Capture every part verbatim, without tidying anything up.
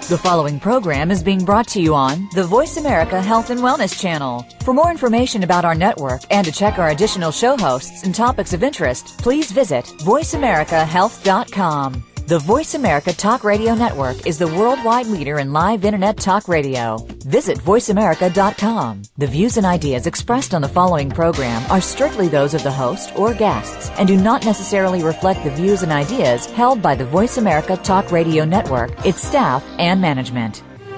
The following program is being brought to you on the Voice America Health and Wellness Channel. For more information about our network and to check our additional show hosts and topics of interest, please visit voice america health dot com. The Voice America Talk Radio Network is the worldwide leader in live Internet talk radio. Visit voice america dot com. The views and ideas expressed on the following program are strictly those of the host or guests and do not necessarily reflect the views and ideas held by the Voice America Talk Radio Network, its staff, and management.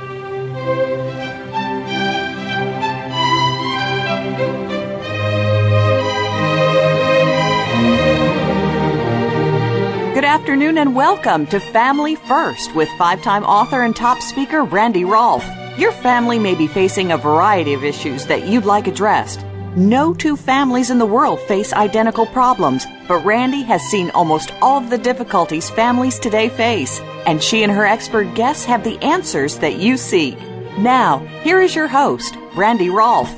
Good afternoon and welcome to Family First with five-time author and top speaker Randy Rolfe. Your family may be facing a variety of issues that you'd like addressed. No two families in the world face identical problems, but Randy has seen almost all of the difficulties families today face, and she and her expert guests have the answers that you seek. Now, here is your host, Randy Rolfe.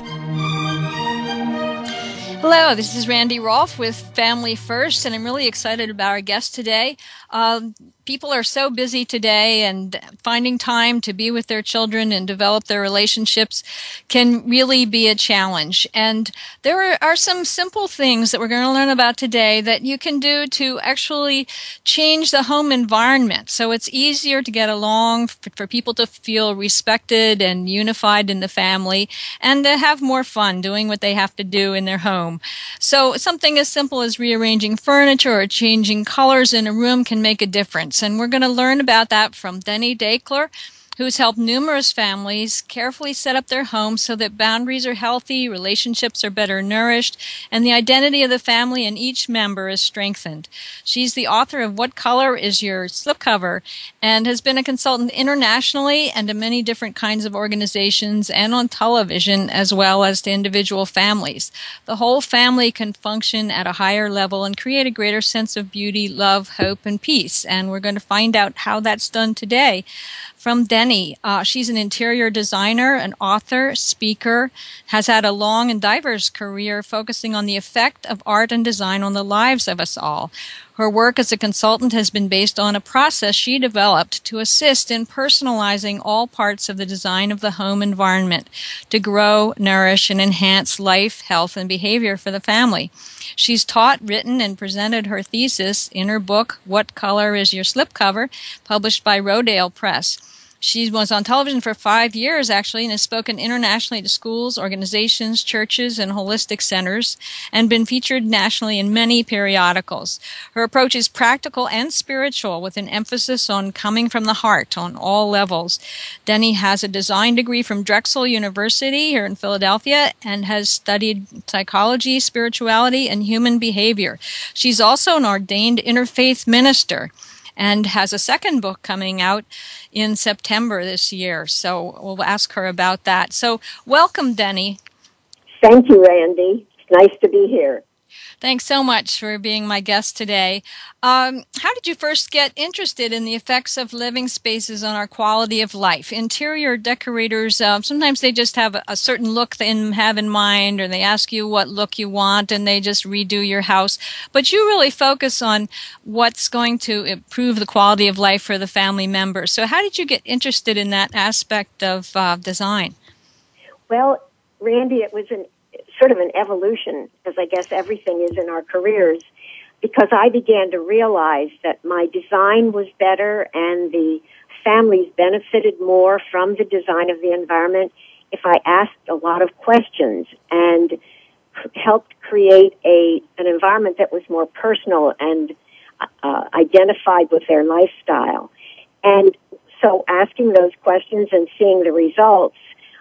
Hello, this is Randy Rolfe with Family First, and I'm really excited about our guest today. Um, people are so busy today, and finding time to be with their children and develop their relationships can really be a challenge. And there are some simple things that we're going to learn about today that you can do to actually change the home environment so it's easier to get along, for, for people to feel respected and unified in the family, and to have more fun doing what they have to do in their home. So something as simple as rearranging furniture or changing colors in a room can make a difference. And we're going to learn about that from Denny Dakeler, who's helped numerous families carefully set up their homes so that boundaries are healthy, relationships are better nourished, and the identity of the family and each member is strengthened. She's the author of What Color is Your Slipcover, and has been a consultant internationally and to many different kinds of organizations and on television, as well as to individual families. The whole family can function at a higher level and create a greater sense of beauty, love, hope, and peace. And we're going to find out how that's done today from Denny. Uh, she's an interior designer, an author, speaker, has had a long and diverse career focusing on the effect of art and design on the lives of us all. Her work as a consultant has been based on a process she developed to assist in personalizing all parts of the design of the home environment to grow, nourish, and enhance life, health, and behavior for the family. She's taught, written, and presented her thesis in her book, What Color is Your Slipcover, published by Rodale Press. She was on television for five years, actually, and has spoken internationally to schools, organizations, churches, and holistic centers, and been featured nationally in many periodicals. Her approach is practical and spiritual, with an emphasis on coming from the heart on all levels. Denny has a design degree from Drexel University here in Philadelphia and has studied psychology, spirituality, and human behavior. She's also an ordained interfaith minister and has a second book coming out in September this year. So we'll ask her about that. So welcome, Denny. Thank you, Randy. It's nice to be here. Thanks so much for being my guest today. Um, how did you first get interested in the effects of living spaces on our quality of life? Interior decorators, uh, sometimes they just have a, a certain look they have in mind, or they ask you what look you want, and they just redo your house. But you really focus on what's going to improve the quality of life for the family members. So how did you get interested in that aspect of uh, design? Well, Randy, it was an sort of an evolution, as I guess everything is in our careers, because I began to realize that my design was better and the families benefited more from the design of the environment if I asked a lot of questions and helped create a an environment that was more personal and uh, identified with their lifestyle. And so asking those questions and seeing the results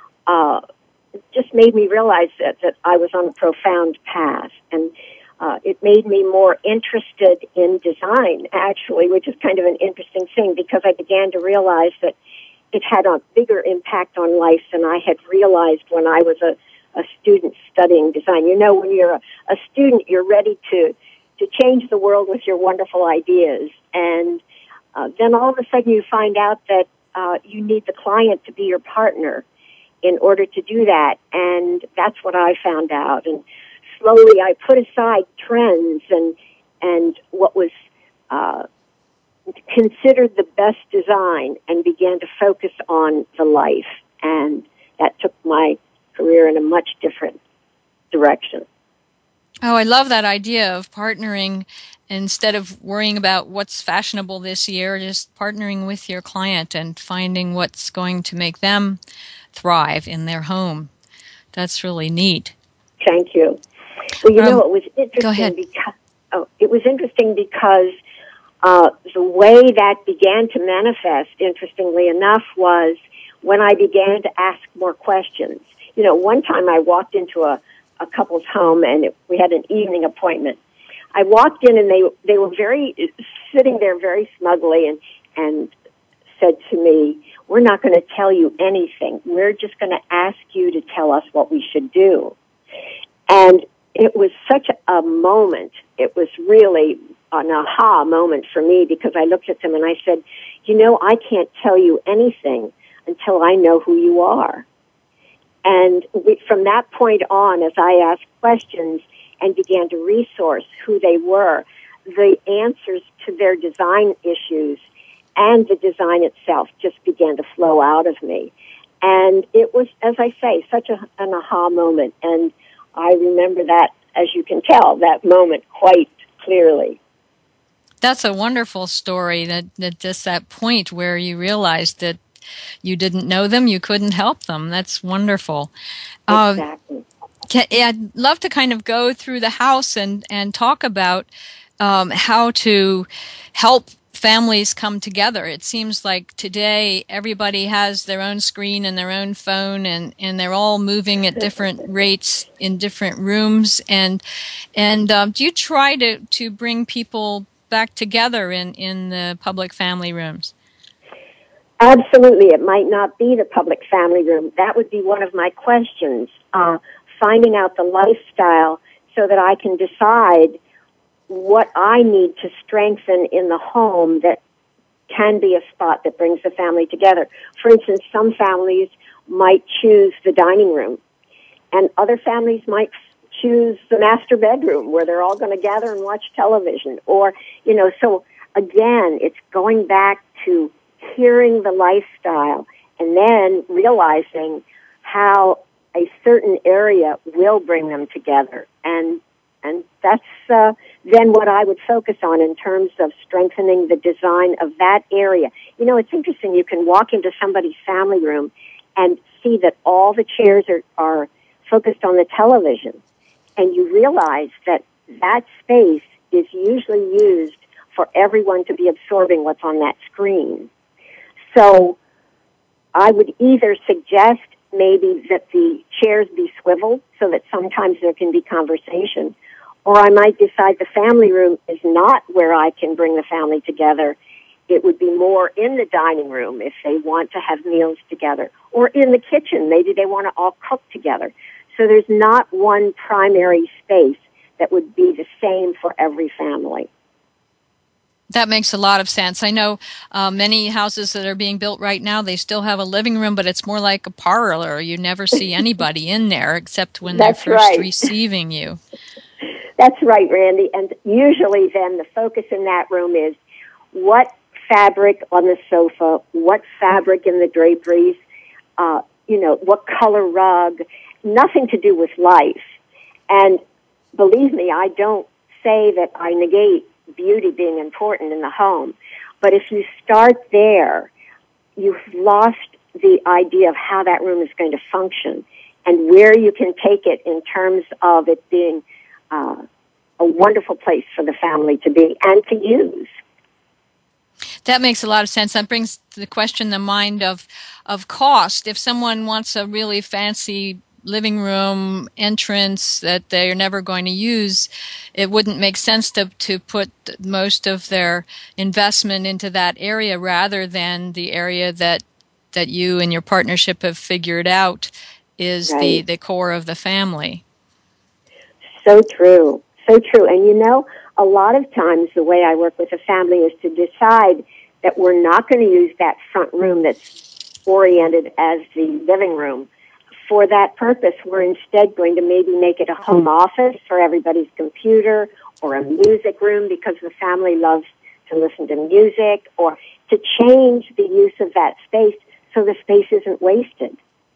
uh just made me realize that, that I was on a profound path. And uh, it made me more interested in design, actually, which is kind of an interesting thing, because I began to realize that it had a bigger impact on life than I had realized when I was a, a student studying design. You know, when you're a, a student, you're ready to, to change the world with your wonderful ideas. And uh, then all of a sudden you find out that uh, you need the client to be your partner in order to do that, and that's what I found out. And slowly I put aside trends and and what was uh, considered the best design and began to focus on the life. And that took my career in a much different direction. Oh, I love that idea of partnering instead of worrying about what's fashionable this year, just partnering with your client and finding what's going to make them thrive in their home. That's really neat. Thank you. Well, you um, know, it was interesting. Go ahead. Because, oh, it was interesting because uh, the way that began to manifest, interestingly enough, was when I began to ask more questions. You know, one time I walked into a, a couple's home and it, we had an evening appointment. I walked in and they they were very sitting there very smugly and and said to me, "We're not going to tell you anything. We're just going to ask you to tell us what we should do." And it was such a moment. It was really an aha moment for me because I looked at them and I said, "You know, I can't tell you anything until I know who you are." And we, from that point on, as I asked questions and began to resource who they were, the answers to their design issues and the design itself just began to flow out of me. And it was, as I say, such a, an aha moment. And I remember that, as you can tell, that moment quite clearly. That's a wonderful story, that, that just that point where you realized that you didn't know them, you couldn't help them. That's wonderful. Exactly. Uh, can, I'd love to kind of go through the house and, and talk about um, how to help families come together. It seems like today everybody has their own screen and their own phone, and, and they're all moving at different rates in different rooms. And and um, do you try to, to bring people back together in, in the public family rooms? Absolutely. It might not be the public family room. That would be one of my questions, uh, finding out the lifestyle so that I can decide what I need to strengthen in the home that can be a spot that brings the family together. For instance, some families might choose the dining room, and other families might choose the master bedroom where they're all going to gather and watch television. Or, you know, so again, it's going back to hearing the lifestyle and then realizing how a certain area will bring them together. And and that's uh, then what I would focus on in terms of strengthening the design of that area. You know, it's interesting. You can walk into somebody's family room and see that all the chairs are, are focused on the television. And you realize that that space is usually used for everyone to be absorbing what's on that screen. So I would either suggest maybe that the chairs be swiveled so that sometimes there can be conversation, or I might decide the family room is not where I can bring the family together. It would be more in the dining room if they want to have meals together, or in the kitchen. Maybe they want to all cook together. So there's not one primary space that would be the same for every family. That makes a lot of sense. I know uh, many houses that are being built right now, they still have a living room, but it's more like a parlor. You never see anybody in there except when That's they're first right. receiving you. That's right, Randy. And usually then the focus in that room is what fabric on the sofa, what fabric in the draperies, uh, you know, what color rug, nothing to do with life. And believe me, I don't say that I negate beauty being important in the home. But if you start there, you've lost the idea of how that room is going to function and where you can take it in terms of it being uh, a wonderful place for the family to be and to use. That makes a lot of sense. That brings to the question the mind of of cost. If someone wants a really fancy living room entrance that they're never going to use, it wouldn't make sense to to put most of their investment into that area rather than the area that that you and your partnership have figured out is right. the, the core of the family. So true. So true. And you know, a lot of times the way I work with a family is to decide that we're not going to use that front room that's oriented as the living room. For that purpose, we're instead going to maybe make it a home office for everybody's computer or a music room because the family loves to listen to music, or to change the use of that space so the space isn't wasted.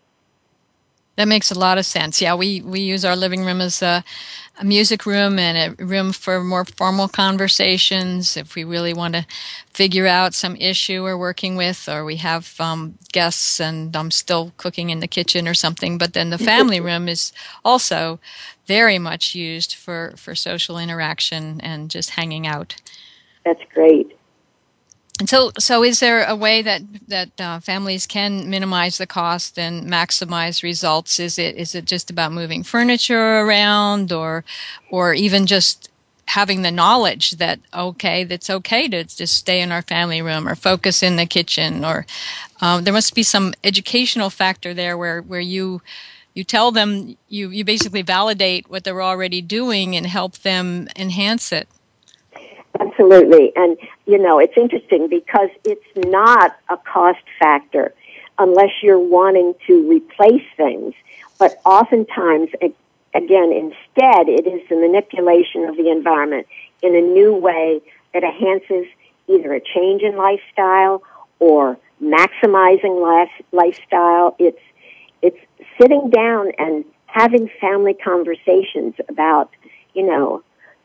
That makes a lot of sense. Yeah, we, we use our living room as a, a music room and a room for more formal conversations. If we really want to figure out some issue we're working with, or we have um, guests and I'm still cooking in the kitchen or something. But then the family room is also very much used for, for social interaction and just hanging out. That's great. And so, so is there a way that that uh, families can minimize the cost and maximize results? Is it is it just about moving furniture around, or or even just having the knowledge that okay, that's okay to just stay in our family room or focus in the kitchen, or um, there must be some educational factor there where where you you tell them you you basically validate what they're already doing and help them enhance it. Absolutely. And, you know, it's interesting because it's not a cost factor unless you're wanting to replace things. But oftentimes, again, instead, it is the manipulation of the environment in a new way that enhances either a change in lifestyle or maximizing life, lifestyle. It's, it's sitting down and having family conversations about, you know,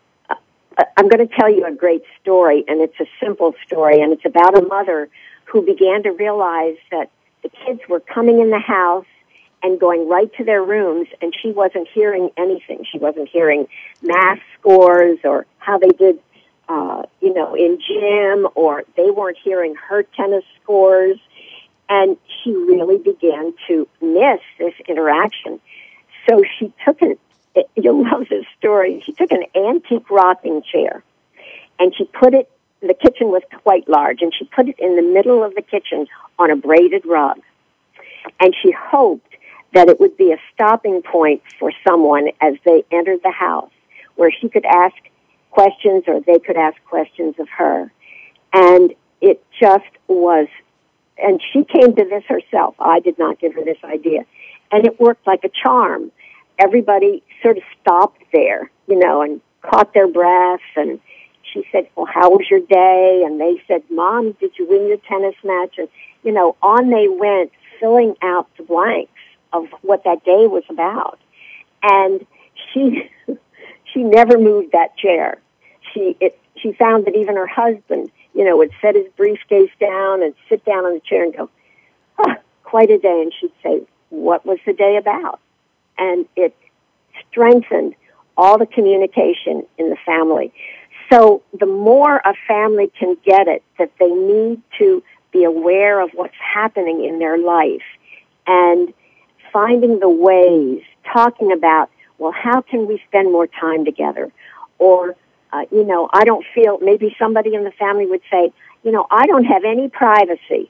I'm going to tell you a great story, and it's a simple story, and it's about a mother who began to realize that the kids were coming in the house and going right to their rooms, and she wasn't hearing anything. She wasn't hearing math scores or how they did, uh, you know, in gym, or they weren't hearing her tennis scores, and she really began to miss this interaction. So she took an You'll love this story. She took an antique rocking chair, and she put it, the kitchen was quite large, and she put it in the middle of the kitchen on a braided rug. And she hoped that it would be a stopping point for someone as they entered the house, where she could ask questions or they could ask questions of her. And it just was, and she came to this herself. I did not give her this idea. And it worked like a charm. Everybody sort of stopped there, you know, and caught their breath. And she said, well, how was your day? And they said, Mom, did you win your tennis match? And, you know, on they went, filling out the blanks of what that day was about. And she she never moved that chair. She it, she found that even her husband, you know, would set his briefcase down and sit down on the chair and go, oh, quite a day. And she'd say, what was the day about? And it strengthened all the communication in the family. So the more a family can get it, that they need to be aware of what's happening in their life and finding the ways, talking about, well, how can we spend more time together? Or, uh, you know, I don't feel, maybe somebody in the family would say, you know, I don't have any privacy.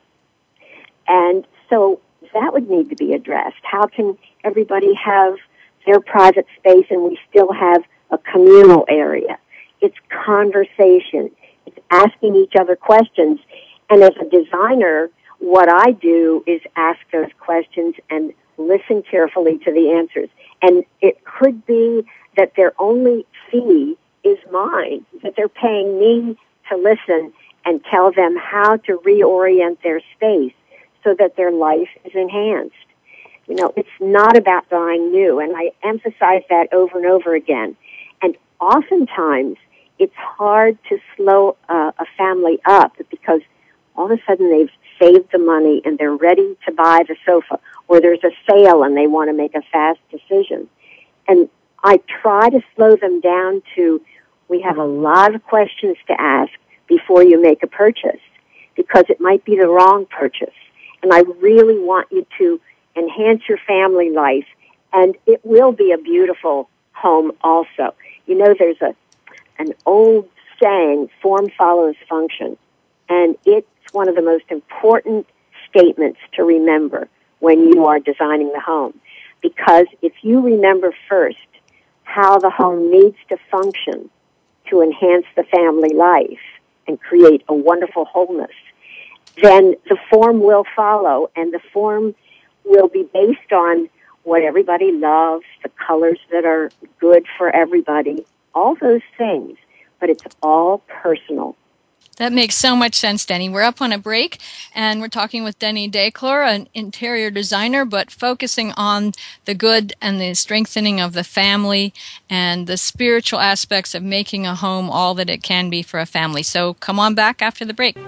And so that would need to be addressed. How can everybody have their private space and we still have a communal area? It's conversation. It's asking each other questions. And as a designer, what I do is ask those questions and listen carefully to the answers. And it could be that their only fee is mine, that they're paying me to listen and tell them how to reorient their space so that their life is enhanced. You know, it's not about buying new, and I emphasize that over and over again. And oftentimes, it's hard to slow uh, a family up because all of a sudden they've saved the money and they're ready to buy the sofa, or there's a sale and they want to make a fast decision. And I try to slow them down to, we have a lot of questions to ask before you make a purchase, because it might be the wrong purchase. And I really want you to enhance your family life, and it will be a beautiful home also. You know, there's a an old saying, form follows function, and it's one of the most important statements to remember when you are designing the home. Because if you remember first how the home needs to function to enhance the family life and create a wonderful wholeness, then the form will follow, and the form will be based on what everybody loves, the colors that are good for everybody, all those things. But it's all personal. That makes so much sense, Denny. We're up on a break, and we're talking with Denny Decler, an interior designer, but focusing on the good and the strengthening of the family and the spiritual aspects of making a home all that it can be for a family. So come on back after the break.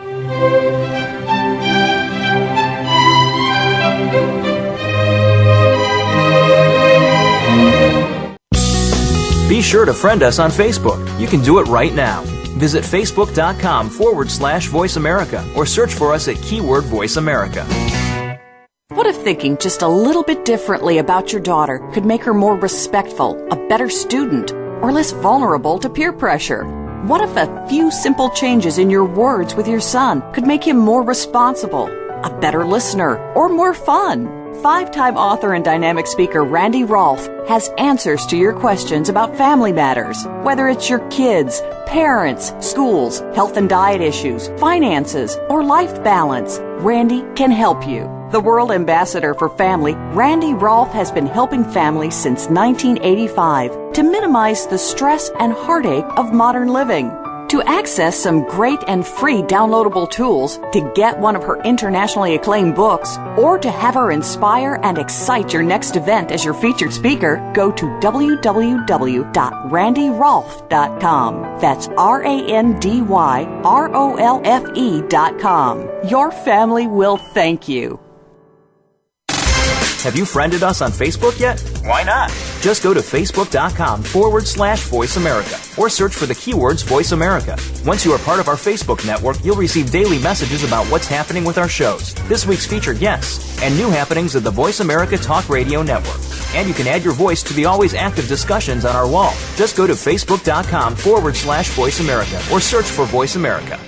Be sure to friend us on Facebook. You can do it right now. Visit facebook.com forward slash Voice America or search for us at keyword Voice America. What if thinking just a little bit differently about your daughter could make her more respectful, a better student, or less vulnerable to peer pressure? What if a few simple changes in your words with your son could make him more responsible, a better listener, or more fun? Five-time author and dynamic speaker Randy Rolfe has answers to your questions about family matters. Whether it's your kids, parents, schools, health and diet issues, finances, or life balance, Randy can help you. The World Ambassador for Family, Randy Rolfe has been helping families since nineteen eighty-five to minimize the stress and heartache of modern living. To access some great and free downloadable tools, to get one of her internationally acclaimed books, or to have her inspire and excite your next event as your featured speaker, go to w w w dot randy rolfe dot com. That's R A N D Y R O L F E dot com. Your family will thank you. Have you friended us on Facebook yet? Why not? Just go to facebook.com forward slash Voice America or search for the keywords Voice America. Once you are part of our Facebook network, you'll receive daily messages about what's happening with our shows, this week's featured guests, and new happenings of the Voice America Talk Radio Network. And you can add your voice to the always active discussions on our wall. Just go to facebook.com forward slash Voice America or search for Voice America.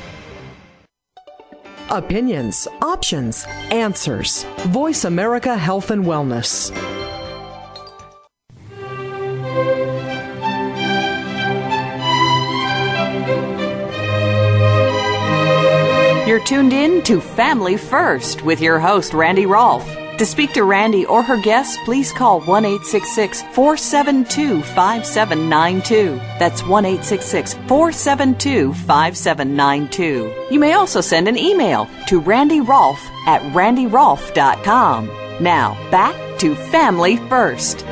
Opinions, options, answers. Voice America Health and Wellness. You're tuned in to Family First with your host, Randy Rolfe. To speak to Randy or her guests, please call one eight six six, four seven two, five seven nine two. That's one eight six six, four seven two, five seven nine two. You may also send an email to randy rolfe at randy rolfe dot com. Now, back to Family First.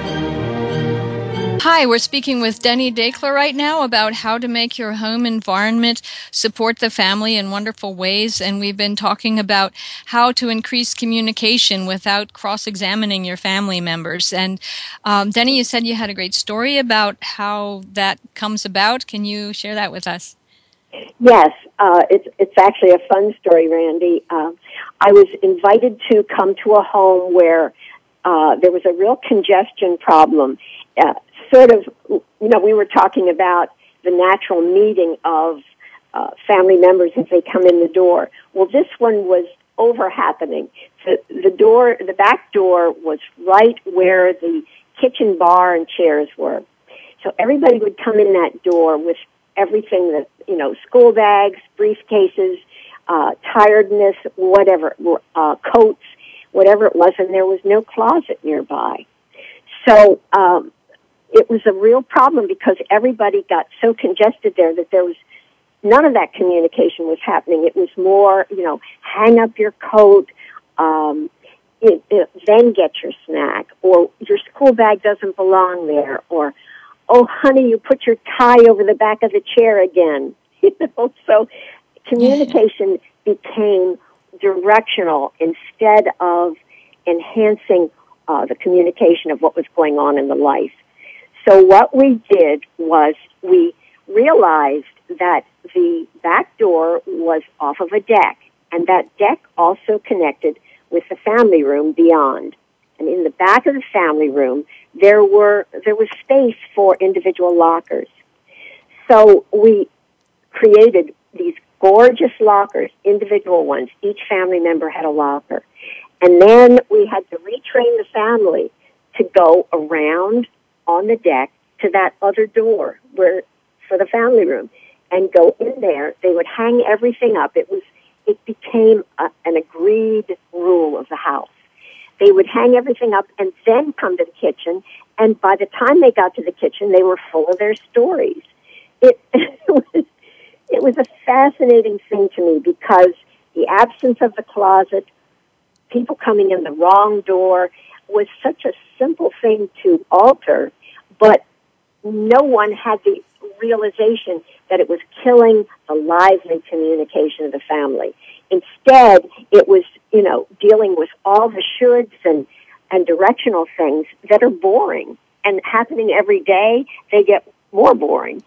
Hi, we're speaking with Denny Decler right now about how to make your home environment support the family in wonderful ways. And we've been talking about how to increase communication without cross-examining your family members. And um, Denny, you said you had a great story about how that comes about. Can you share that with us? Yes, uh, it's it's actually a fun story, Randy. Uh, I was invited to come to a home where uh, there was a real congestion problem. Uh, sort of, you know, we were talking about the natural meeting of uh, family members as they come in the door. Well, this one was over happening. The, the door, the back door was right where the kitchen bar and chairs were. So everybody would come in that door with everything that, you know, school bags, briefcases, uh, tiredness, whatever, uh, coats, whatever it was, and there was no closet nearby. So, um, it was a real problem because everybody got so congested there that there was none of that communication was happening. It was more, you know, hang up your coat, um, it, it, then get your snack, or your school bag doesn't belong there, or, oh, honey, you put your tie over the back of the chair again. You know, so communication became directional instead of enhancing uh, the communication of what was going on in the life. So what we did was we realized that the back door was off of a deck, and that deck also connected with the family room beyond. And in the back of the family room, there were there was space for individual lockers. So we created these gorgeous lockers, individual ones. Each family member had a locker. And then we had to retrain the family to go around on the deck to that other door where for the family room and go in there. They would hang everything up. It was it became a, an agreed rule of the house. They would hang everything up and then come to the kitchen, and by the time they got to the kitchen, they were full of their stories. It, it was it was a fascinating thing to me because the absence of the closet, people coming in the wrong door, was such a simple thing to alter, but no one had the realization that it was killing the lively communication of the family. Instead, it was, you know, dealing with all the shoulds and, and directional things that are boring and happening every day. They get more boring.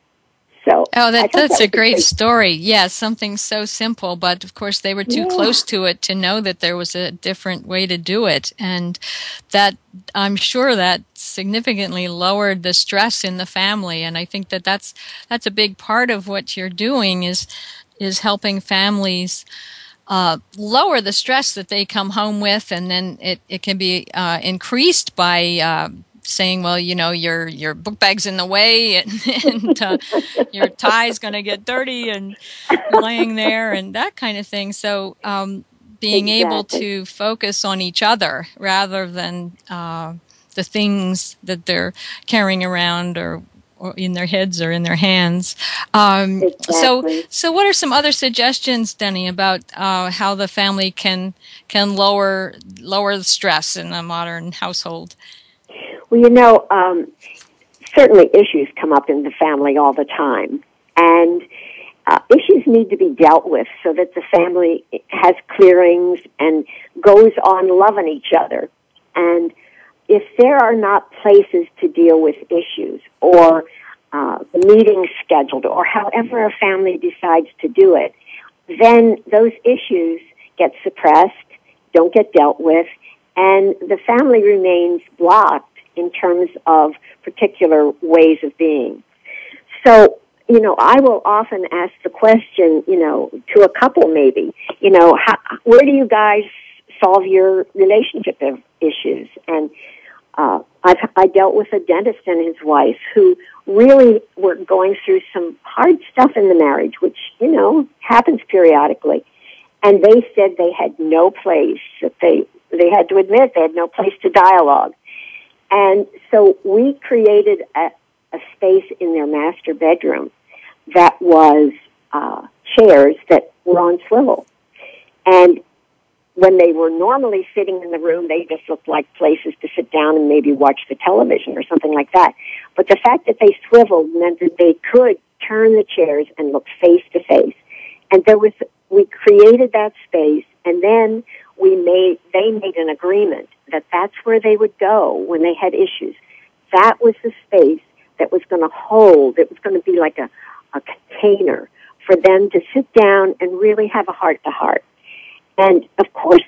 So oh, that, that's that a great story. Yeah, something so simple, but of course they were too yeah. close to it to know that there was a different way to do it. And that, I'm sure that significantly lowered the stress in the family. And I think that that's, that's a big part of what you're doing is, is helping families uh, lower the stress that they come home with. And then it, it can be uh, increased by uh, saying, well, you know, your your book bag's in the way and, and uh, your tie's going to get dirty and laying there and that kind of thing. So um, being exactly. able to focus on each other rather than uh, the things that they're carrying around or, or in their heads or in their hands. Um, exactly. So so what are some other suggestions, Denny, about uh, how the family can can lower lower the stress in a modern household? Well, you know, um, certainly issues come up in the family all the time, and uh, issues need to be dealt with so that the family has clearings and goes on loving each other. And if there are not places to deal with issues or uh, meetings scheduled or however a family decides to do it, then those issues get suppressed, don't get dealt with, and the family remains blocked in terms of particular ways of being. So, you know, I will often ask the question, you know, to a couple maybe, you know, how, where do you guys solve your relationship issues? And uh, I've, I dealt with a dentist and his wife who really were going through some hard stuff in the marriage, which, you know, happens periodically. And they said they had no place, that they, they had to admit they had no place to dialogue. And so we created a, a space in their master bedroom that was uh, chairs that were on swivel. And when they were normally sitting in the room, they just looked like places to sit down and maybe watch the television or something like that. But the fact that they swiveled meant that they could turn the chairs and look face to face. And there was, we created that space, and then we made, they made an agreement that that's where they would go when they had issues. That was the space that was going to hold, it was going to be like a, a container for them to sit down and really have a heart-to-heart. And, of course,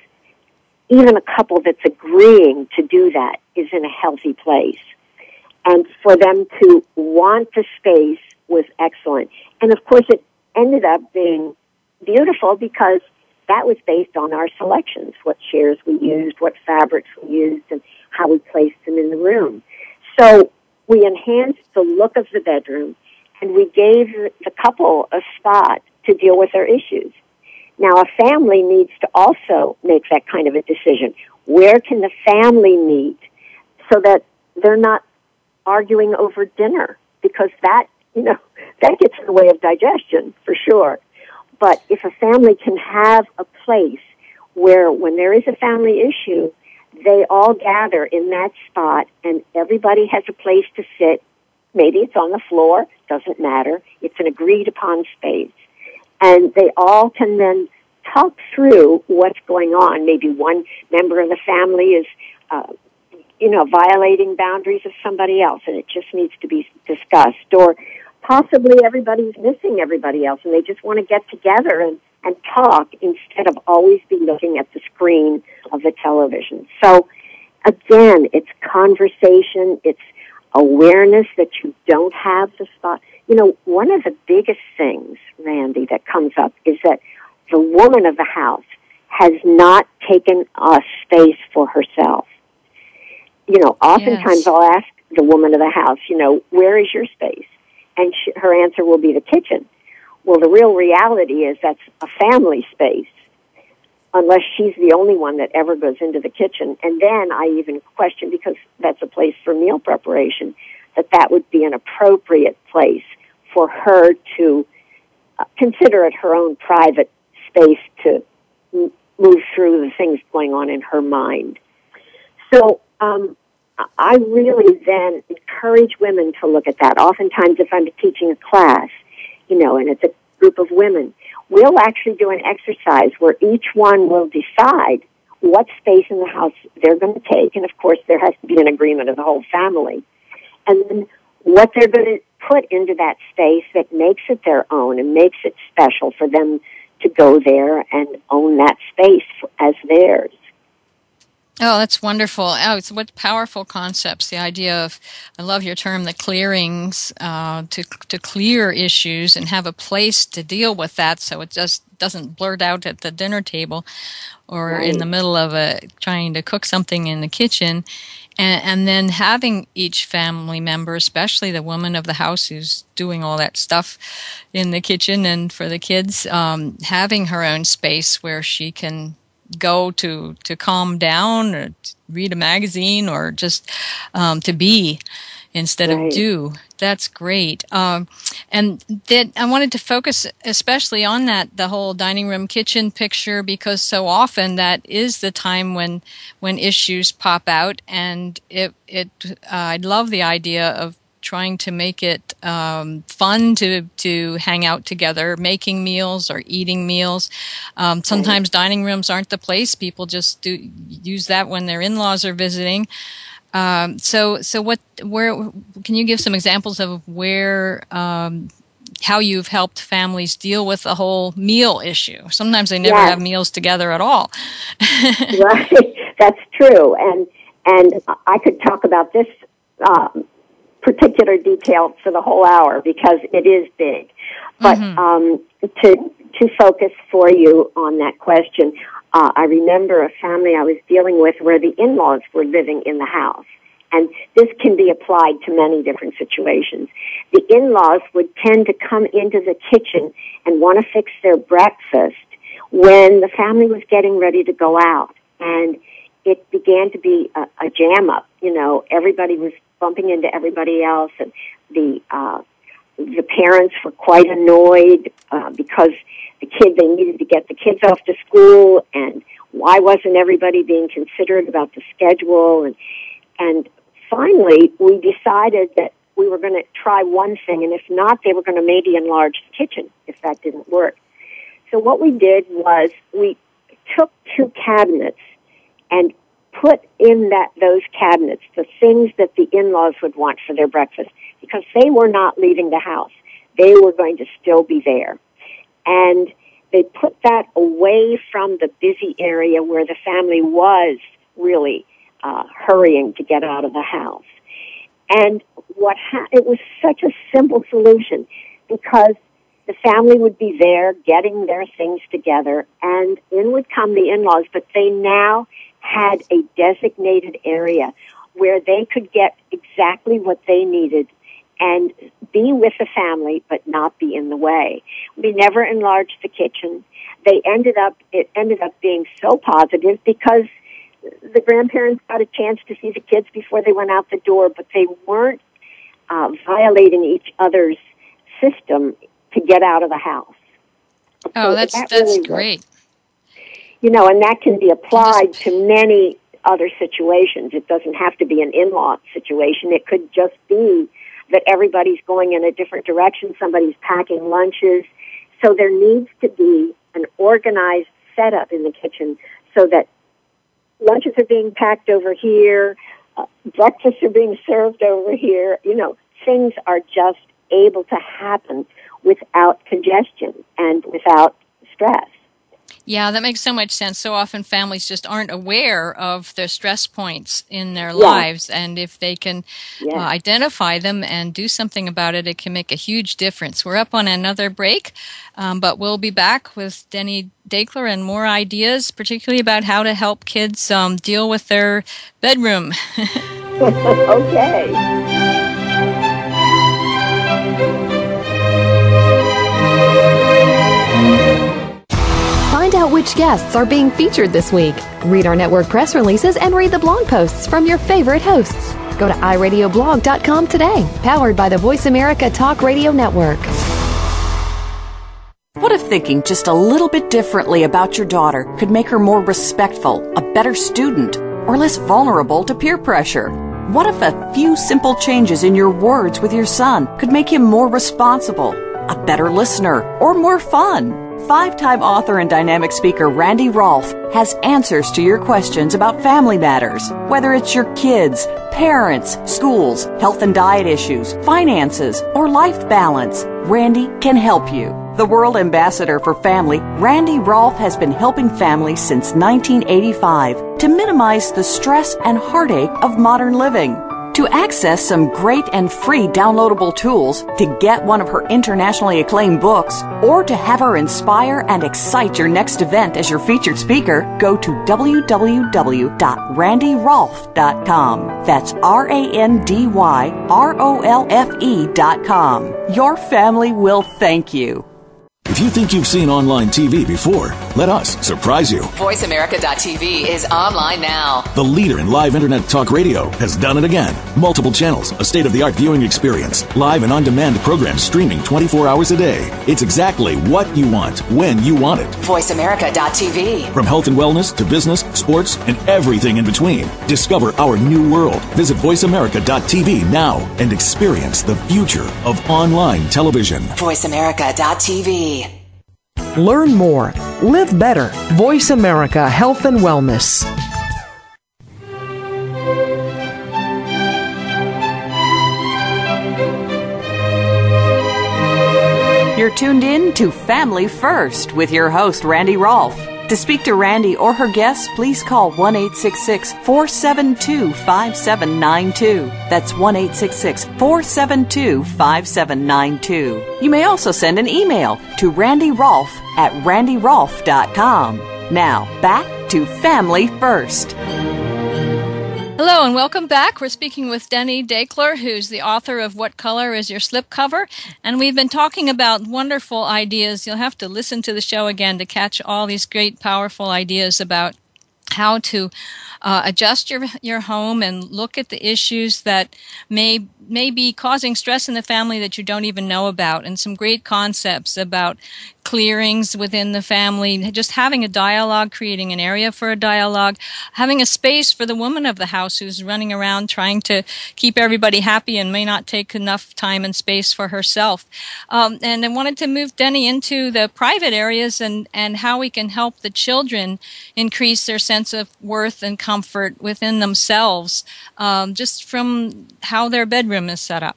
even a couple that's agreeing to do that is in a healthy place. And for them to want the space was excellent. And, of course, it ended up being beautiful because that was based on our selections, what chairs we used, what fabrics we used, and how we placed them in the room. So we enhanced the look of the bedroom, and we gave the couple a spot to deal with their issues. Now, a family needs to also make that kind of a decision. Where can the family meet so that they're not arguing over dinner? Because that, you know, that gets in the way of digestion, for sure. But if a family can have a place where when there is a family issue, they all gather in that spot and everybody has a place to sit. Maybe it's on the floor, doesn't matter. It's an agreed upon space. And they all can then talk through what's going on. Maybe one member of the family is, uh, you know, violating boundaries of somebody else and it just needs to be discussed. Or possibly everybody's missing everybody else and they just want to get together and, and talk instead of always be looking at the screen of the television. So, again, it's conversation, it's awareness that you don't have the spot. You know, one of the biggest things, Randy, that comes up is that the woman of the house has not taken a space for herself. You know, oftentimes yes. I'll ask the woman of the house, you know, where is your space? And she, her answer will be the kitchen. Well, the real reality is that's a family space, unless she's the only one that ever goes into the kitchen. And then I even question, because that's a place for meal preparation, that that would be an appropriate place for her to uh, consider it her own private space to m- move through the things going on in her mind. So um, I really then encourage women to look at that. Oftentimes if I'm teaching a class, you know, and it's a group of women, we'll actually do an exercise where each one will decide what space in the house they're going to take. And, of course, there has to be an agreement of the whole family. And then what they're going to put into that space that makes it their own and makes it special for them to go there and own that space as theirs. Oh, that's wonderful. Oh, it's what powerful concepts. The idea of, I love your term, the clearings, uh, to to clear issues and have a place to deal with that so it just doesn't blurt out at the dinner table or right. in the middle of a trying to cook something in the kitchen. And, and then having each family member, especially the woman of the house who's doing all that stuff in the kitchen and for the kids, um, having her own space where she can go to to calm down or read a magazine or just um, to be instead right. of do. That's great. Um, and that I wanted to focus especially on that, the whole dining room kitchen picture, because so often that is the time when when issues pop out. And it it uh, I love the idea of trying to make it um, fun to to hang out together, making meals or eating meals. Um, sometimes dining rooms aren't the place. People just do use that when their in-laws are visiting. Um, so, so what? Where can you give some examples of where um, how you've helped families deal with the whole meal issue? Sometimes they never yes. have meals together at all. Right, that's true, and and I could talk about this. Um, particular detail for the whole hour because it is big. But mm-hmm. um, to to focus for you on that question, uh, I remember a family I was dealing with where the in-laws were living in the house. And this can be applied to many different situations. The in-laws would tend to come into the kitchen and want to fix their breakfast when the family was getting ready to go out. And it began to be a, a jam-up. You know, everybody was bumping into everybody else, and the uh, the parents were quite annoyed uh, because the kid they needed to get the kids off to school, and why wasn't everybody being considerate about the schedule? And and finally, we decided that we were going to try one thing, and if not, they were going to maybe enlarge the kitchen if that didn't work. So what we did was we took two cabinets and put in that those cabinets the things that the in-laws would want for their breakfast, because they were not leaving the house. They were going to still be there. And they put that away from the busy area where the family was really uh, hurrying to get out of the house. And what ha- it was such a simple solution, because the family would be there getting their things together, and in would come the in-laws, but they now had a designated area where they could get exactly what they needed and be with the family but not be in the way. We never enlarged the kitchen. They ended up, it ended up being so positive because the grandparents got a chance to see the kids before they went out the door, but they weren't uh, violating each other's system to get out of the house. Oh, so that's that that's really great. Worked. You know, and that can be applied to many other situations. It doesn't have to be an in-law situation. It could just be that everybody's going in a different direction. Somebody's packing lunches. So there needs to be an organized setup in the kitchen so that lunches are being packed over here, uh, breakfasts are being served over here. You know, things are just able to happen without congestion and without stress. Yeah, that makes so much sense. So often families just aren't aware of the stress points in their yeah. lives, and if they can yeah. uh, identify them and do something about it, it can make a huge difference. We're up on another break, um, but we'll be back with Denny Dakeler and more ideas, particularly about how to help kids um, deal with their bedroom. Okay. Find out which guests are being featured this week. Read our network press releases and read the blog posts from your favorite hosts. Go to i radio blog dot com today, powered by the Voice America Talk Radio Network. What if thinking just a little bit differently about your daughter could make her more respectful, a better student, or less vulnerable to peer pressure? What if a few simple changes in your words with your son could make him more responsible, a better listener, or more fun? Five-time author and dynamic speaker Randy Rolfe has answers to your questions about family matters, whether it's your kids, parents, schools, health and diet issues, finances, or life balance. Randy can help you. The World Ambassador for Family, Randy Rolfe has been helping families since nineteen eighty-five to minimize the stress and heartache of modern living. To access some great and free downloadable tools, to get one of her internationally acclaimed books, or to have her inspire and excite your next event as your featured speaker, go to w w w dot randy rolfe dot com. That's R A N D Y R O L F E dot com. Your family will thank you. If you think you've seen online T V before, let us surprise you. voice america dot t v is online now. The leader in live internet talk radio has done it again. Multiple channels, a state-of-the-art viewing experience, live and on-demand programs streaming twenty-four hours a day. It's exactly what you want, when you want it. voice america dot t v. From health and wellness to business, sports, and everything in between. Discover our new world. Visit voice america dot t v now and experience the future of online television. voice america dot t v. Learn more. Live better. Voice America Health and Wellness. You're tuned in to Family First with your host, Randy Rolfe. To speak to Randy or her guests, please call one eight six six, four seven two, five seven nine two. That's one eight six six, four seven two, five seven nine two. You may also send an email to randy rolfe at randy rolfe dot com. Now, back to Family First. Hello and welcome back. We're speaking with Denny Dakeler, who's the author of What Color is Your Slipcover? And we've been talking about wonderful ideas. You'll have to listen to the show again to catch all these great, powerful ideas about how to uh, adjust your your home and look at the issues that may may be causing stress in the family that you don't even know about, and some great concepts about clearings within the family, just having a dialogue, creating an area for a dialogue, having a space for the woman of the house who's running around trying to keep everybody happy and may not take enough time and space for herself. Um, and I wanted to move Denny into the private areas and, and how we can help the children increase their sense of worth and comfort within themselves, um, just from how their bedroom is set up.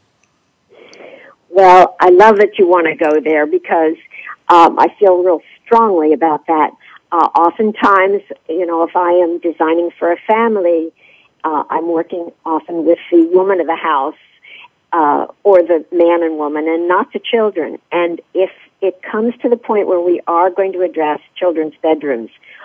Well, I love that you want to go there because um, I feel real strongly about that. Uh, oftentimes, you know, if I am designing for a family, uh, I'm working often with the woman of the house uh, or the man and woman and not the children. And if it comes to the point where we are going to address children's bedrooms,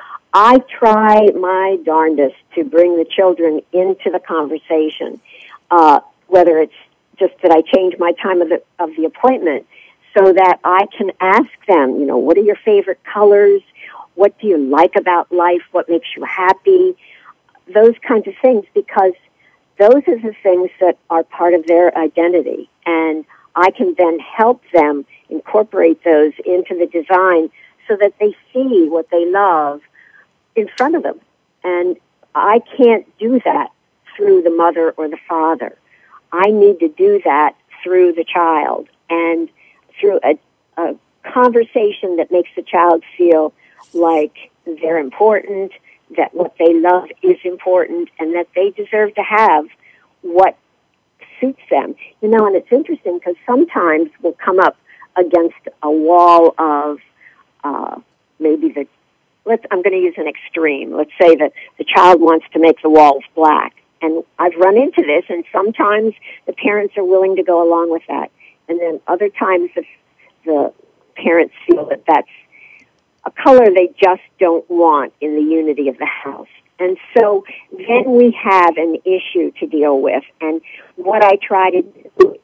I try my darndest to bring the children into the conversation, uh, whether it's just that I change my time of the of the appointment so that I can ask them, you know, what are your favorite colors? What do you like about life? What makes you happy? Those kinds of things, because those are the things that are part of their identity. And I can then help them incorporate those into the design so that they see what they love in front of them. And I can't do that through the mother or the father. I need to do that through the child and through a, a conversation that makes the child feel like they're important, that what they love is important, and that they deserve to have what suits them. You know, and it's interesting because sometimes we'll come up against a wall of uh, maybe the, let's, I'm going to use an extreme. Let's say that the child wants to make the walls black. And I've run into this, and sometimes the parents are willing to go along with that. And then other times the, the parents feel that that's a color they just don't want in the unity of the house. And so then we have an issue to deal with. And what I try to do,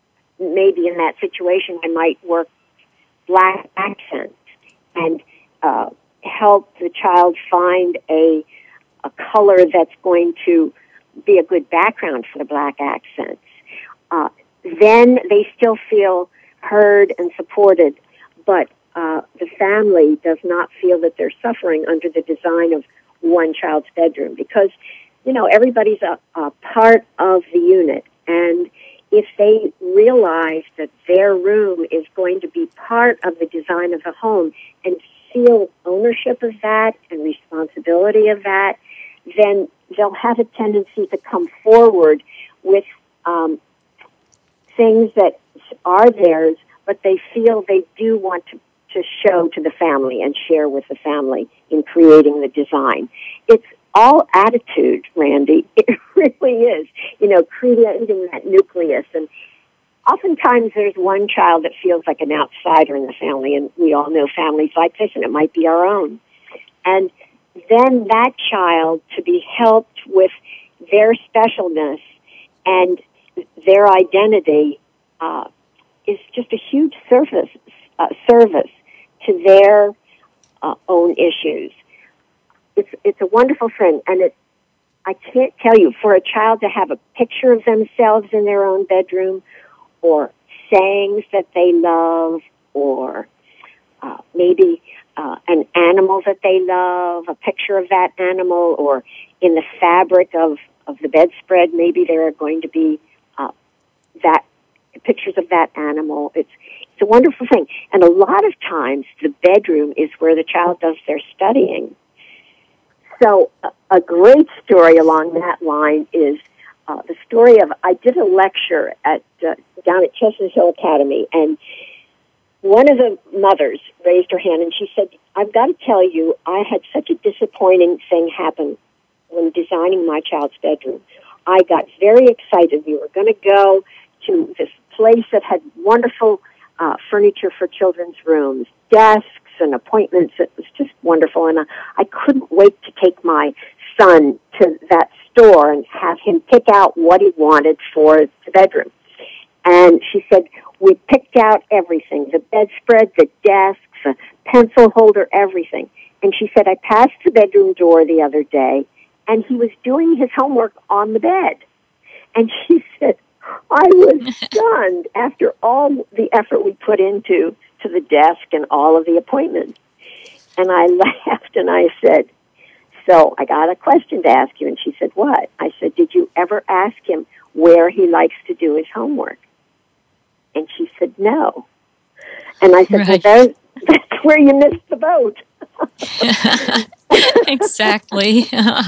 maybe in that situation, I might work black accents and uh, help the child find a a color that's going to be a good background for the black accents. Uh, then they still feel heard and supported, but uh, the family does not feel that they're suffering under the design of one child's bedroom, because, you know, everybody's a, a part of the unit, and if they realize that their room is going to be part of the design of the home and feel ownership of that and responsibility of that, then they'll have a tendency to come forward with um, things that are theirs, but they feel they do want to, to show to the family and share with the family in creating the design. It's all attitude, Randy. It really is. You know, creating that nucleus. And oftentimes there's one child that feels like an outsider in the family, and we all know families like this, and it might be our own. And then that child to be helped with their specialness and their identity uh, is just a huge service, uh, service to their uh, own issues. It's it's a wonderful thing, and it I can't tell you, for a child to have a picture of themselves in their own bedroom, or sayings that they love, or uh, maybe uh, an animal that they love, a picture of that animal, or in the fabric of, of the bedspread, maybe there are going to be uh, that pictures of that animal. It's it's a wonderful thing, and a lot of times the bedroom is where the child does their studying. So a, a great story along that line is uh, the story of, I did a lecture at uh, down at Chestnut Hill Academy, and one of the mothers raised her hand and she said, I've got to tell you, I had such a disappointing thing happen when designing my child's bedroom. I got very excited. We were going to go to this place that had wonderful uh, furniture for children's rooms, desks and appointments. It was just wonderful, and I, I couldn't wait to take my son to that store and have him pick out what he wanted for the bedroom. And she said, we picked out everything, the bedspread, the desks, the pencil holder, everything. And she said, I passed the bedroom door the other day, and he was doing his homework on the bed. And she said, I was stunned after all the effort we put into to the desk and all of the appointments. And I laughed and I said, so I got a question to ask you. And she said, what? I said, did you ever ask him where he likes to do his homework? And she said, no. And I said, right. well, there's, that's where you missed the boat. Exactly.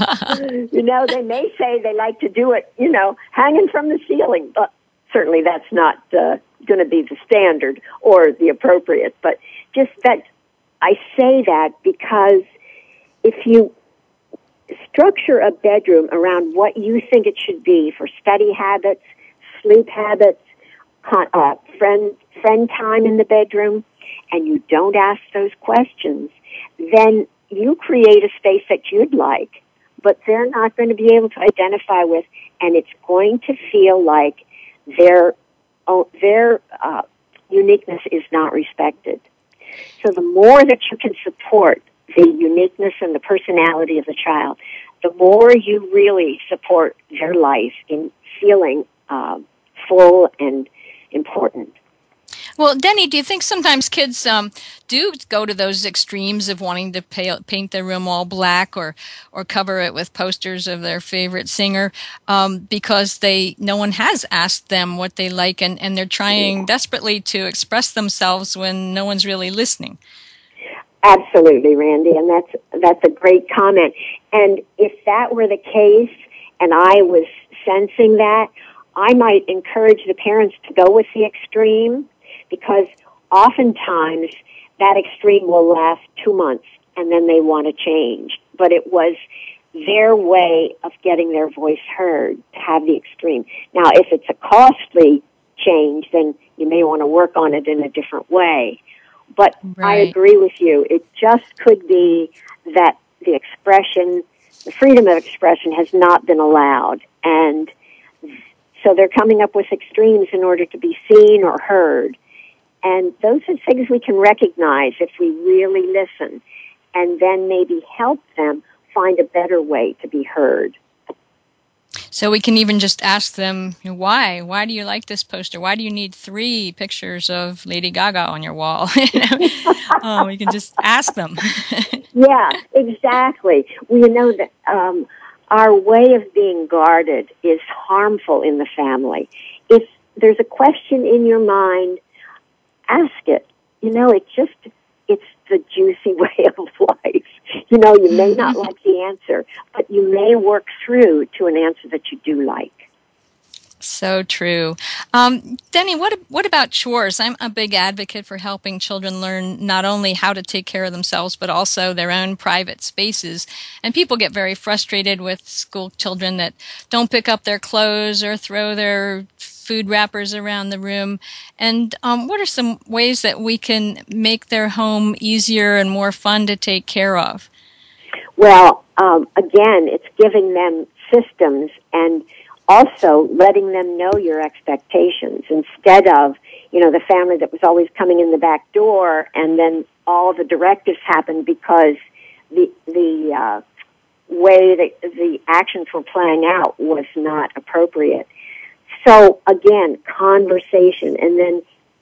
You know, they may say they like to do it, you know, hanging from the ceiling, but certainly that's not uh, going to be the standard or the appropriate. But just that, I say that because if you structure a bedroom around what you think it should be for study habits, sleep habits, uh, friend friend time in the bedroom, and you don't ask those questions, then you create a space that you'd like, but they're not going to be able to identify with, and it's going to feel like their oh, their uh, uniqueness is not respected. So the more that you can support the uniqueness and the personality of the child, the more you really support their life in feeling uh, full and important. Well, Denny, do you think sometimes kids um, do go to those extremes of wanting to pay, paint their room all black or, or cover it with posters of their favorite singer um, because they no one has asked them what they like, and, and they're trying desperately to express themselves when no one's really listening? Absolutely, Randy, and that's that's a great comment. And if that were the case, and I was sensing that, I might encourage the parents to go with the extreme, because oftentimes that extreme will last two months and then they want to change. But it was their way of getting their voice heard to have the extreme. Now, if it's a costly change, then you may want to work on it in a different way. But right. I agree with you. It just could be that the expression, the freedom of expression has not been allowed. And so they're coming up with extremes in order to be seen or heard. And those are things we can recognize if we really listen, and then maybe help them find a better way to be heard. So we can even just ask them, you know, why? Why do you like this poster? Why do you need three pictures of Lady Gaga on your wall? you know? oh, we can just ask them. Yeah, exactly. Well, you know that um, our way of being guarded is harmful in the family. If there's a question in your mind, ask it. You know, it just, it's the juicy way of life. You know, you may not like the answer, but you may work through to an answer that you do like. So true. Um, Denny, what what about chores? I'm a big advocate for helping children learn not only how to take care of themselves, but also their own private spaces. And people get very frustrated with school children that don't pick up their clothes or throw their food wrappers around the room. And um, what are some ways that we can make their home easier and more fun to take care of? Well, um, again, it's giving them systems and also letting them know your expectations instead of, you know, the family that was always coming in the back door and then all the directives happened because the the uh, way that the actions were playing out was not appropriate. So, again, conversation. And then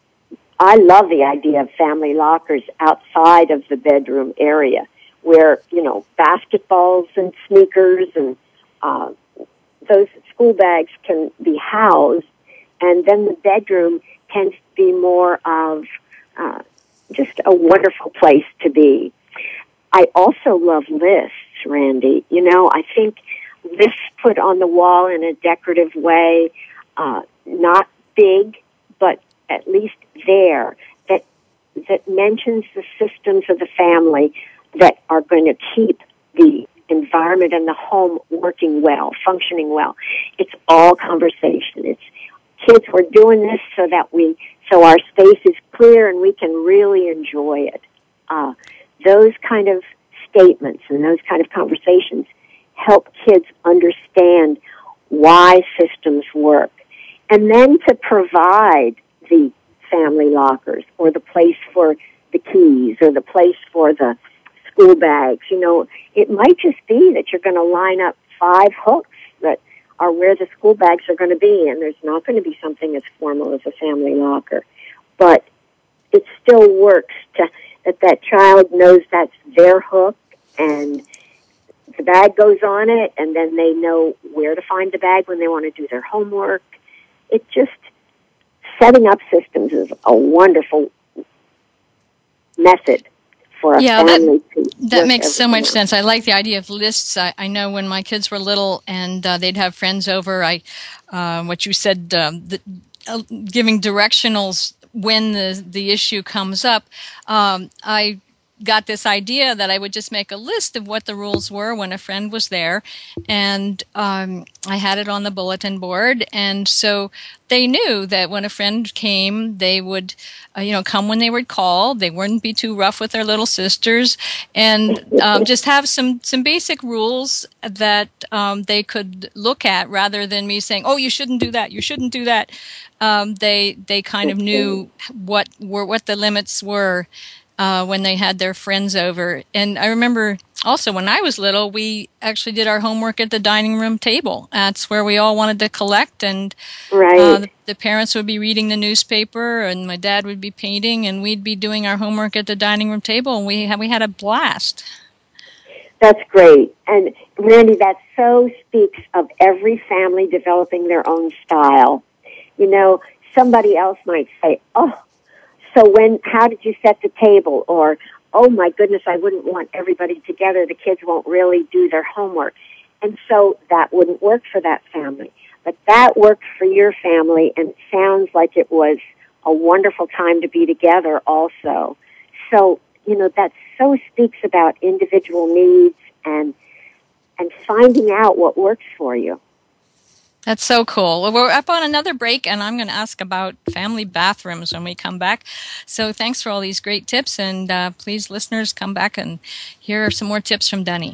I love the idea of family lockers outside of the bedroom area where, you know, basketballs and sneakers and uh, those school bags can be housed. And then the bedroom tends to be more of uh, just a wonderful place to be. I also love lists, Randy. You know, I think lists put on the wall in a decorative way, Uh, not big, but at least there, that that mentions the systems of the family that are going to keep the environment and the home working well, functioning well. It's all conversation. It's kids, we're doing this so that we, so our space is clear and we can really enjoy it. Uh, those kind of statements and those kind of conversations help kids understand why systems work. And then to provide the family lockers or the place for the keys or the place for the school bags. You know, it might just be that you're going to line up five hooks that are where the school bags are going to be, and there's not going to be something as formal as a family locker. But it still works to, that that child knows that's their hook and the bag goes on it, and then they know where to find the bag when they want to do their homework. It just, setting up systems is a wonderful method for a yeah, family that, to that makes so much else. sense. I like the idea of lists. I, I know when my kids were little and uh, they'd have friends over, I, uh, what you said, um, the, uh, giving directionals when the, the issue comes up, um, I got this idea that I would just make a list of what the rules were when a friend was there, and um, I had it on the bulletin board, and so they knew that when a friend came, they would, uh, you know, come when they would call. They wouldn't be too rough with their little sisters, and um, just have some some basic rules that um, they could look at rather than me saying, "Oh, you shouldn't do that. You shouldn't do that." Um, they they kind of knew what were what the limits were. Uh, when they had their friends over. And I remember also when I was little, we actually did our homework at the dining room table. That's where we all wanted to collect, and right. uh, the, the parents would be reading the newspaper, and my dad would be painting, and we'd be doing our homework at the dining room table, and we had, we had a blast. That's great. And Randy, that so speaks of every family developing their own style. You know, somebody else might say, oh, so when, how did you set the table? Or, oh my goodness, I wouldn't want everybody together. The kids won't really do their homework. And so that wouldn't work for that family. But that worked for your family, and it sounds like it was a wonderful time to be together also. So, you know, that so speaks about individual needs and and finding out what works for you. That's so cool. Well, we're up on another break, and I'm going to ask about family bathrooms when we come back. So thanks for all these great tips, and uh, please, listeners, come back and hear some more tips from Denny.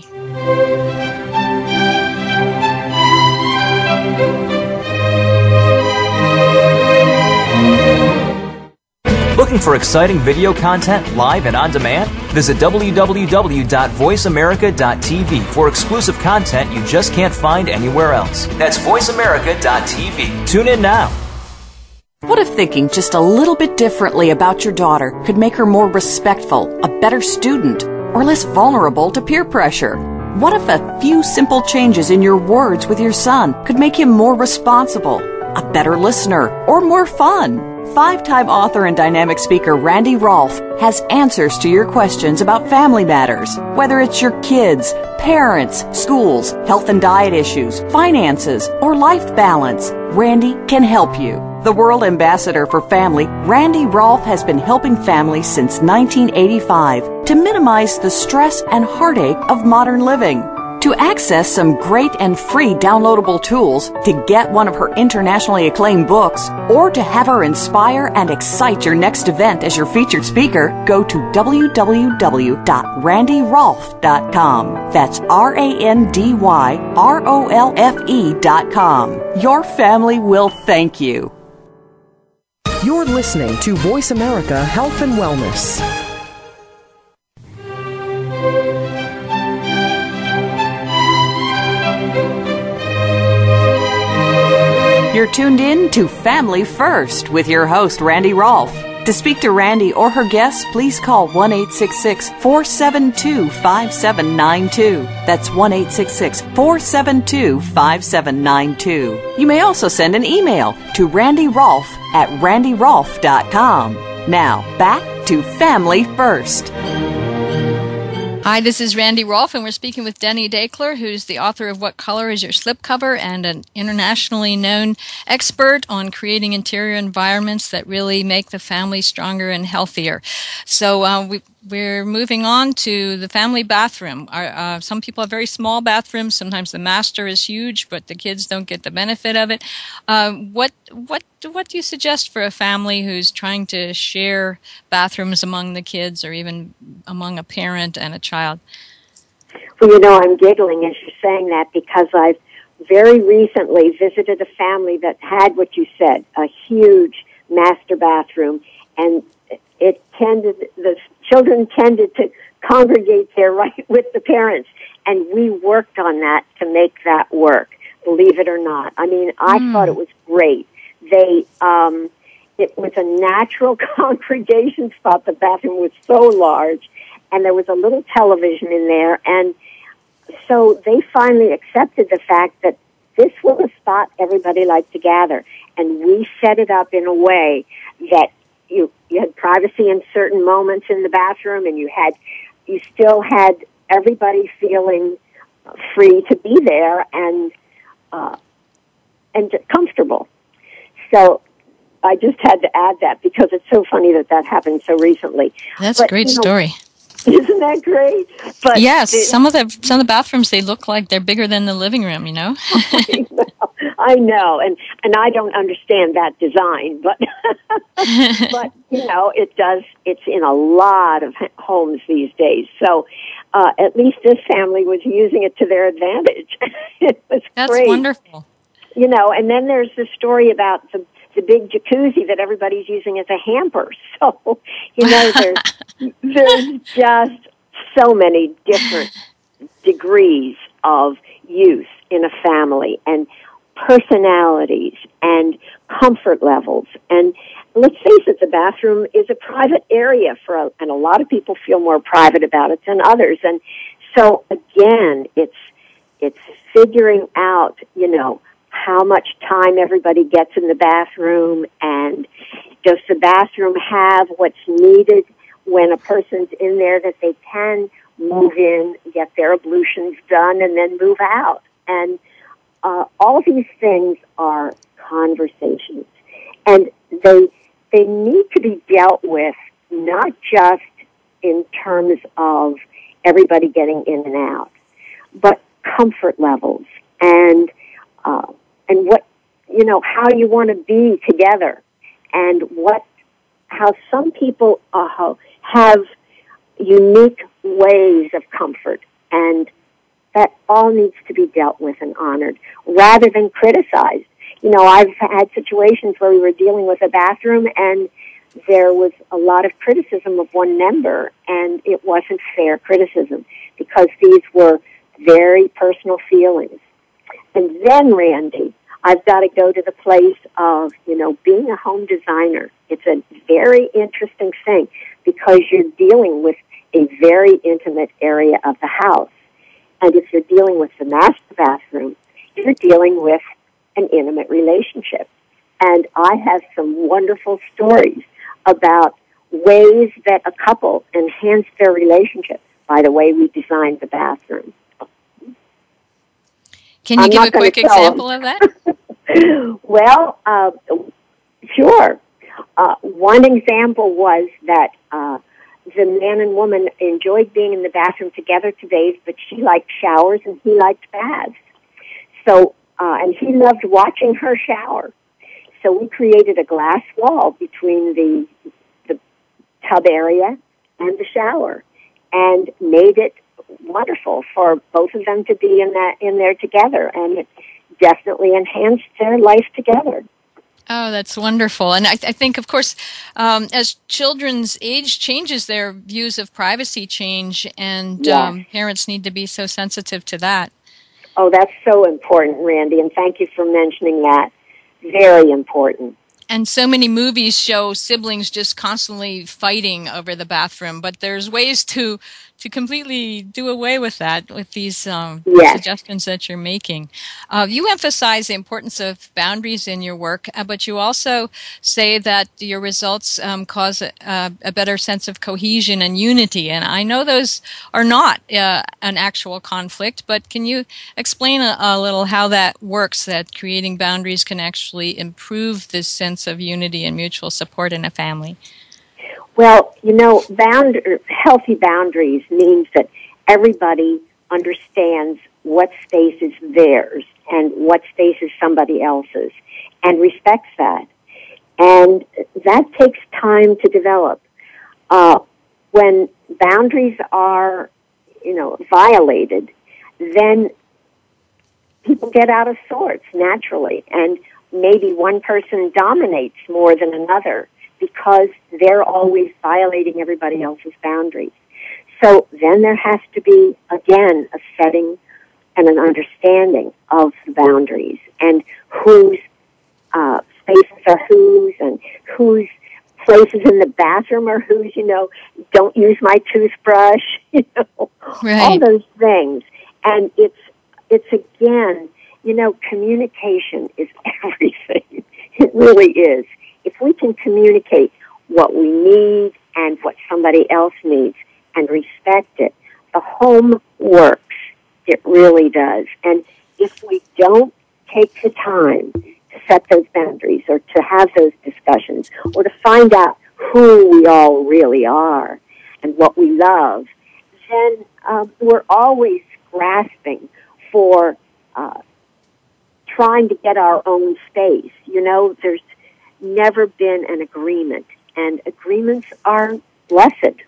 Looking Looking for exciting video content live and on demand? Visit w w w dot voice america dot t v for exclusive content you just can't find anywhere else. That's voice america dot t v. Tune in now. What if thinking just a little bit differently about your daughter could make her more respectful, a better student, or less vulnerable to peer pressure? What if a few simple changes in your words with your son could make him more responsible, a better listener, or more fun? Five-time author and dynamic speaker Randy Rolfe has answers to your questions about family matters. Whether it's your kids, parents, schools, health and diet issues, finances, or life balance, Randy can help you. The World Ambassador for Family, Randy Rolfe has been helping families since nineteen eighty-five to minimize the stress and heartache of modern living. To access some great and free downloadable tools, to get one of her internationally acclaimed books, or to have her inspire and excite your next event as your featured speaker, go to w w w dot randy rolfe dot com. That's R A N D Y R O L F E dot com. Your family will thank you. You're listening to Voice America Health and Wellness. You're tuned in to Family First with your host, Randy Rolfe. To speak to Randy or her guests, please call one eight six six, four seven two, five seven nine two. That's one eight six six, four seven two, five seven nine two. You may also send an email to randy rolfe at randy rolfe dot com. Now, back to Family First. Hi, this is Randy Rolfe, and we're speaking with Denny Dakeler, who's the author of What Color is Your Slipcover and an internationally known expert on creating interior environments that really make the family stronger and healthier. So uh, we, we're moving on to the family bathroom. Our, uh, some people have very small bathrooms. Sometimes the master is huge, but the kids don't get the benefit of it. Uh, what what what do you suggest for a family who's trying to share bathrooms among the kids, or even among a parent and a child? Well, you know, I'm giggling as you're saying that because I've very recently visited a family that had what you said, a huge master bathroom, and it tended, the children tended to congregate there right with the parents, and we worked on that to make that work, believe it or not. I mean, I mm. thought it was great. They, um, it was a natural congregation spot. The bathroom was so large, and there was a little television in there, and so they finally accepted the fact that this was a spot everybody liked to gather, and we set it up in a way that you you had privacy in certain moments in the bathroom, and you had you still had everybody feeling free to be there and uh, and comfortable. So I just had to add that because it's so funny that that happened so recently. That's but, a great you know, story. Isn't that great? But yes, the, some of the some of the bathrooms, they look like they're bigger than the living room, you know? I know, I know, and and I don't understand that design, but but you know, it does. It's in a lot of homes these days. So uh, at least this family was using it to their advantage. It was That's great. wonderful. You know, and then there's the story about the the big jacuzzi that everybody's using as a hamper. So, you know, there's, there's just so many different degrees of use in a family, and personalities and comfort levels. And let's face it, the bathroom is a private area for, a, and a lot of people feel more private about it than others. And so again, it's, it's figuring out, you know, how much time everybody gets in the bathroom, and does the bathroom have what's needed when a person's in there, that they can move in, get their ablutions done, and then move out. And uh, all these things are conversations, and they they need to be dealt with not just in terms of everybody getting in and out, but comfort levels and uh, and what, you know, how you want to be together, and what, how some people uh, have unique ways of comfort, and that all needs to be dealt with and honored rather than criticized. You know, I've had situations where we were dealing with a bathroom, and there was a lot of criticism of one member, and it wasn't fair criticism because these were very personal feelings. And then, Randy, I've got to go to the place of, you know, being a home designer. It's a very interesting thing because you're dealing with a very intimate area of the house. And if you're dealing with the master bathroom, you're dealing with an intimate relationship. And I have some wonderful stories about ways that a couple enhance their relationship by the way we designed the bathroom. Can you I'm give a not gonna quick tell example them. of that? Well, uh, sure. Uh, one example was that uh, the man and woman enjoyed being in the bathroom together to bathe, but she liked showers and he liked baths. So, uh, and he loved watching her shower. So we created a glass wall between the the tub area and the shower, and made it wonderful for both of them to be in that in there together, and it definitely enhanced their life together. Oh, that's wonderful. And I, I think, of course, um, as children's age changes, their views of privacy change, and Yes. um, parents need to be so sensitive to that. Oh, that's so important, Randy, and thank you for mentioning that. Very important. And so many movies show siblings just constantly fighting over the bathroom, but there's ways to to completely do away with that with these um, Yes. suggestions that you're making. Uh, you emphasize the importance of boundaries in your work, uh, but you also say that your results um, cause a, a better sense of cohesion and unity. And I know those are not uh, an actual conflict, but can you explain a, a little how that works, that creating boundaries can actually improve this sense of unity and mutual support in a family? Well, you know, bound, healthy boundaries means that everybody understands what space is theirs and what space is somebody else's and respects that. And that takes time to develop. Uh, when boundaries are, you know, violated, then people get out of sorts naturally, and maybe one person dominates more than another because they're always violating everybody else's boundaries. So then there has to be, again, a setting and an understanding of the boundaries and whose uh, spaces are whose and whose places in the bathroom are whose, you know, don't use my toothbrush, you know, right. all those things. And it's, it's again, you know, communication is everything. It really is. If we can communicate what we need and what somebody else needs and respect it, the home works. It really does. And if we don't take the time to set those boundaries or to have those discussions or to find out who we all really are and what we love, then um, we're always grasping for uh, trying to get our own space. You know, there's never been an agreement, and agreements are blessed.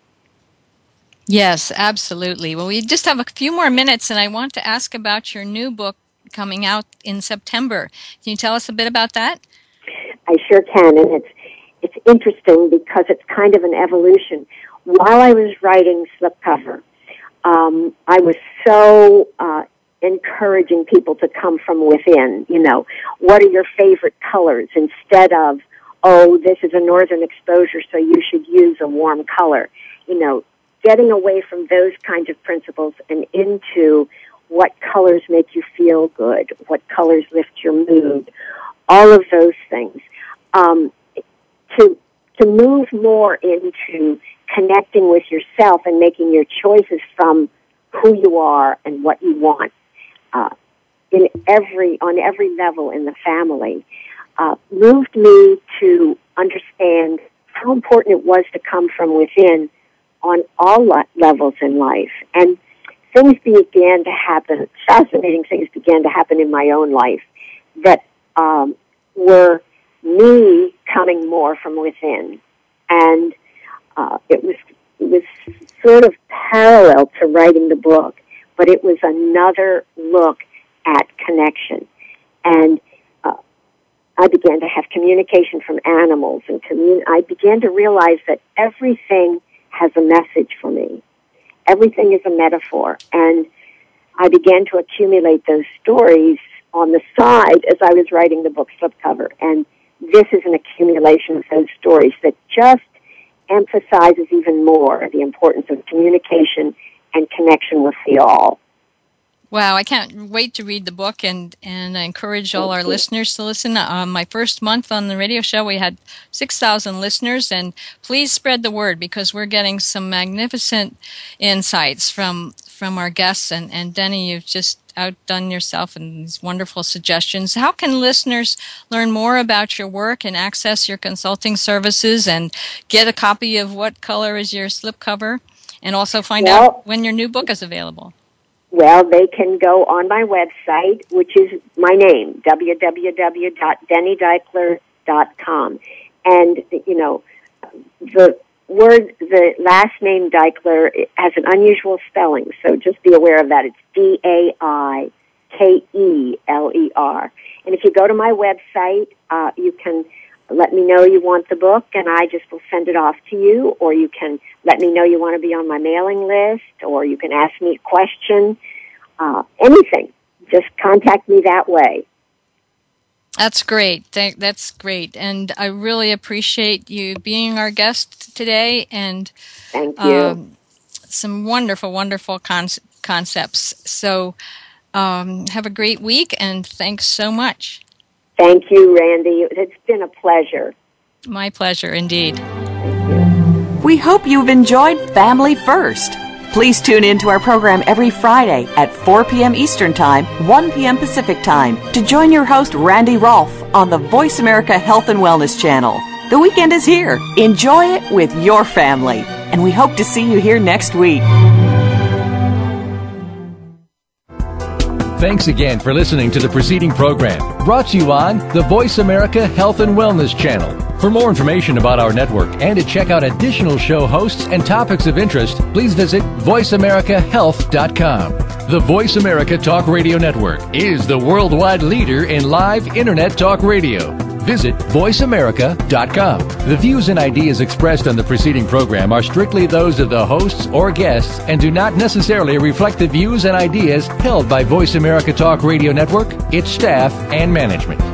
Yes, absolutely. Well, we just have a few more minutes, and I want to ask about your new book coming out in September. Can you tell us a bit about that? I sure can, and it's it's interesting because it's kind of an evolution. While I was writing Slipcover, um, I was so uh, encouraging people to come from within. You know, what are your favorite colors? Instead of, oh, this is a northern exposure, so you should use a warm color. You know, getting away from those kinds of principles and into what colors make you feel good, what colors lift your mood, all of those things. Um, to to move more into connecting with yourself and making your choices from who you are and what you want uh, in every on every level in the family uh, moved me to understand how important it was to come from within on all le- levels in life. And things began to happen, fascinating things began to happen in my own life that um, were me coming more from within. And uh, it was it was sort of parallel to writing the book, but it was another look at connection. And uh, I began to have communication from animals, and commun- I began to realize that everything has a message for me. Everything is a metaphor, and I began to accumulate those stories on the side as I was writing the book slipcover, and this is an accumulation of those stories that just emphasizes even more the importance of communication and connection with the all. Wow, I can't wait to read the book, and, and I encourage all our listeners to listen. Um, my first month on the radio show, we had six thousand listeners, and please spread the word because we're getting some magnificent insights from from our guests. And, and Denny, you've just outdone yourself in these wonderful suggestions. How can listeners learn more about your work and access your consulting services and get a copy of What Color is Your Slipcover, and also find well, out when your new book is available? Well, they can go on my website, which is my name, w w w dot denny deichler dot com. And, you know, the word, the last name Deichler has an unusual spelling, so just be aware of that. It's D A I K E L E R. And if you go to my website, uh, you can let me know you want the book, and I just will send it off to you, or you can let me know you want to be on my mailing list, or you can ask me a question, uh, anything. Just contact me that way. That's great. That's great. And I really appreciate you being our guest today, and thank you. Um, some wonderful, wonderful con- concepts. So um, have a great week, and thanks so much. Thank you, Randy. It's been a pleasure. My pleasure, indeed. We hope you've enjoyed Family First. Please tune in to our program every Friday at four p.m. Eastern Time, one p.m. Pacific Time to join your host, Randy Rolfe, on the Voice America Health and Wellness Channel. The weekend is here. Enjoy it with your family. And we hope to see you here next week. Thanks again for listening to the preceding program, brought to you on the Voice America Health and Wellness Channel. For more information about our network and to check out additional show hosts and topics of interest, please visit voice america health dot com. The Voice America Talk Radio Network is the worldwide leader in live Internet talk radio. Visit voice america dot com. The views and ideas expressed on the preceding program are strictly those of the hosts or guests and do not necessarily reflect the views and ideas held by Voice America Talk Radio Network, its staff, and management.